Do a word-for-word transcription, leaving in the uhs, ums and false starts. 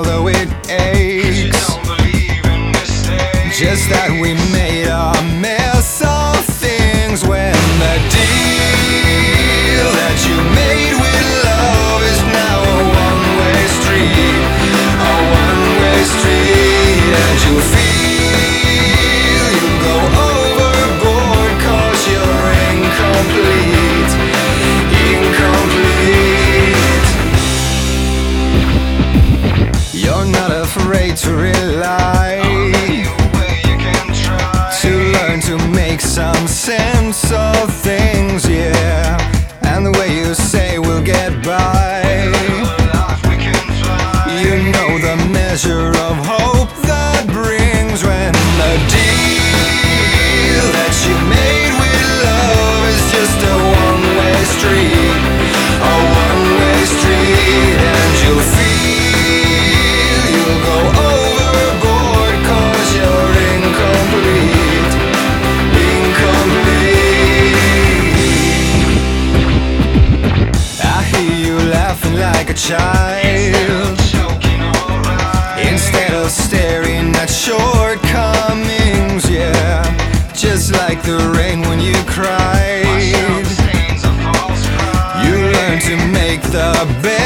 although it aches. Just that we made a mess of things when the deal that you made with love is now a one-way street, a one-way street. And you feel you go overboard 'cause you're incomplete, incomplete. You're not afraid to rely, to make some sense of things, yeah. And the way you say we'll get by, you know the measure of hope that brings when the deal that you made with love is just a one-way street, a one-way street. And you'll feel you'll go overboard 'cause you're incomplete, like a child, instead of staring at shortcomings, yeah. Just like the rain when you cried, you learn to make the best